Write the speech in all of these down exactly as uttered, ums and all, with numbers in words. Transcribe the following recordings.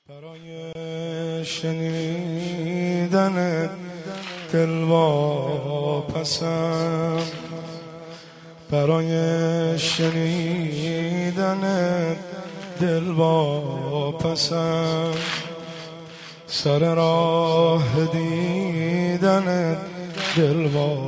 برای شنیدن دل واپسم، برای شنیدن دل واپسم، سر راه دیدن دل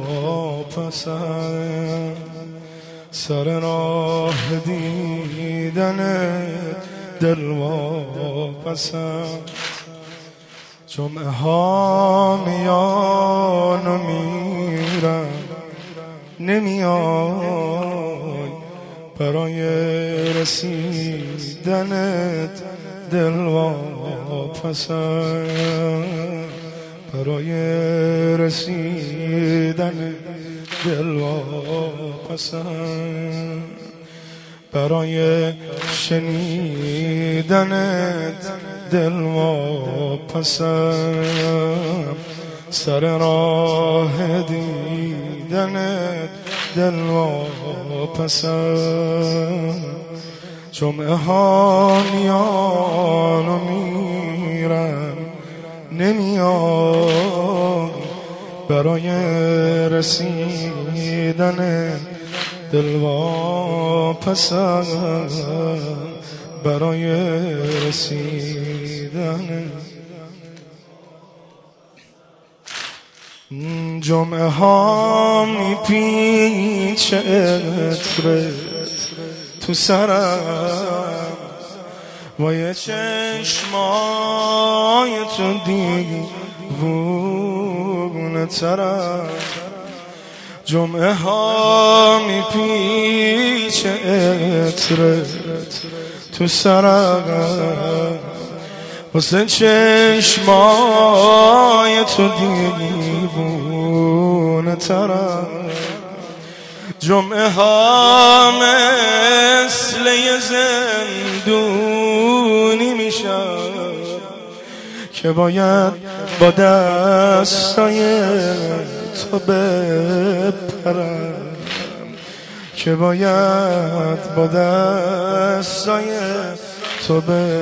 واپسم، سر راه دیدن دل واپسم. جمعه ها میان و میرم، نمیای برای رسیدنت دل واپسم، برای رسیدن دل واپسم، برای شنیدنت دل واپسم، سر راه دیدنت دل واپسم. جمعه ها میان و میرم، نمیای برای رسیدن دل واپسم، برای رسیدن. جمعه ها میپیچه عطرت تو سرم، وای چشمای تو دیوونه ترم. جمعه ها میپیچه عطرت تو سرم، واسه چشمای تو دیوونه ترم. جمعه ها مثل یه زندونی میشن که باید با دستای تو بپرم، که باید با دستای تو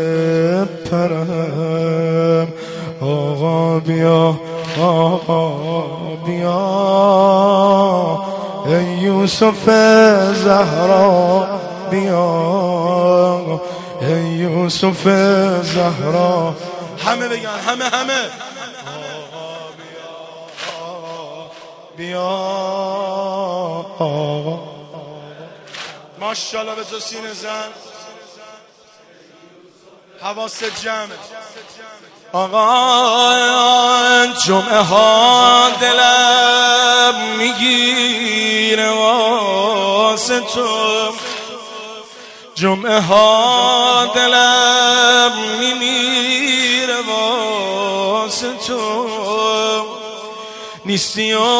بپرم. آقا بیا، آقا بیا، ای یوسف زهرا بیا، ای یوسف زهرا. همه بگن، همه همه آقا بیا، آقا. ماشاءالله به تو سینه زن، حواست جمعه. آقا جمعه ها دلم میگیره واسه تو، جمعه ها دلم میمیره واسه تو. نیستی و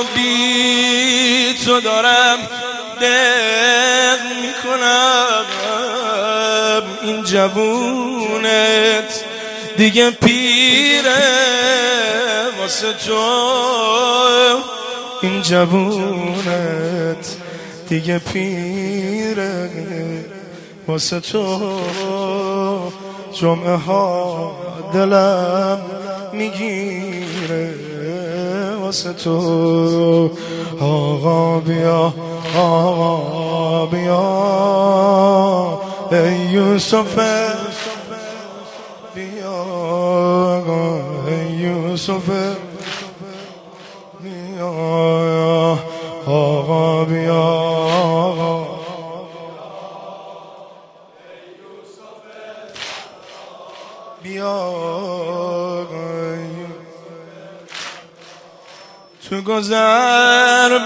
بی تو دارم دق میکنم، این جوونت دیگه پیره واسه تو، این جوونت دیگه پیره واسه تو. جمعه ها دلم میگیره واسه تو. آقا بیا، آقا بیا، ای یوسف بیا، ای یوسف بیا، آقا بیا، بیا. تو گذر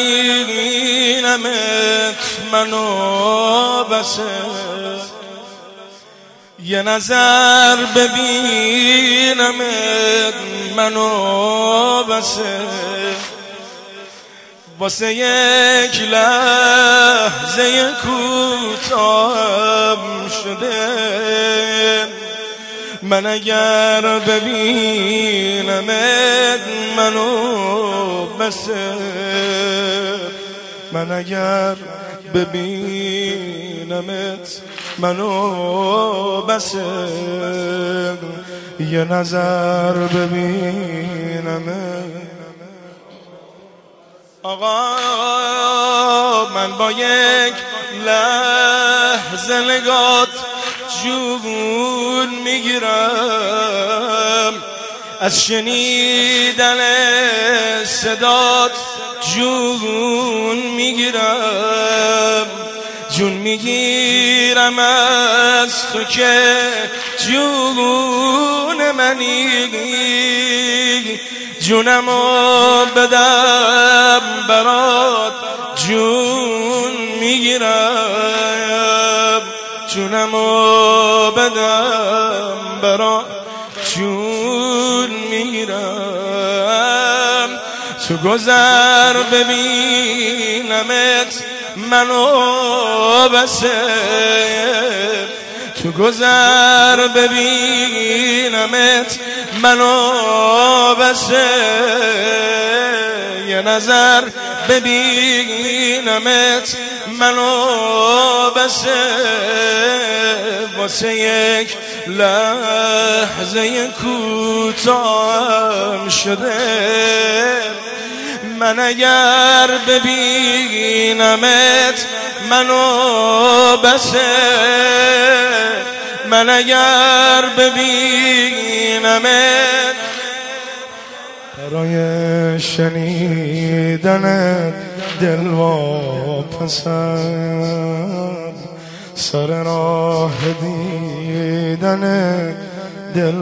ببینمت منو بسه، یه نظر ببینمت منو بسه، واسه یک لحظه کوتاهم شده. من اگر ببینمت منو بسه، من اگر ببینمت منو بسه، یه نظر ببینم. آقا من با یک لحظه نگات جون میگیرم، از شنیدن صدات جون میگیرم، جون میگیرم از تو که جون منی، جونمو بدم برات جون میگیرم، جونمو بدم برات جون میگیرم. تو گذر ببینمت منو بسه، تو گذر ببینمت منو بسه، یه نظر ببینمت منو بسه، واسه یک لحظه کوتاهم شده. من اگر ببینمت منو بسه، من اگر ببینمت برای شنیدنت دل واپسم، سر راه دیدنت دل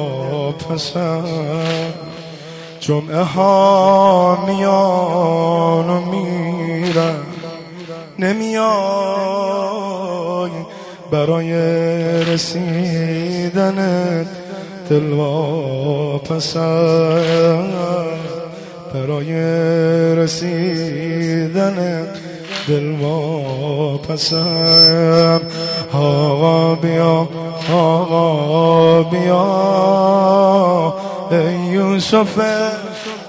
واپسم. جمعه ها میان و میرم، نمیای برای رسیدنت دل واپسم، برای رسیدنت دل واپسم. آقا بیا آقا بیا ای یوسف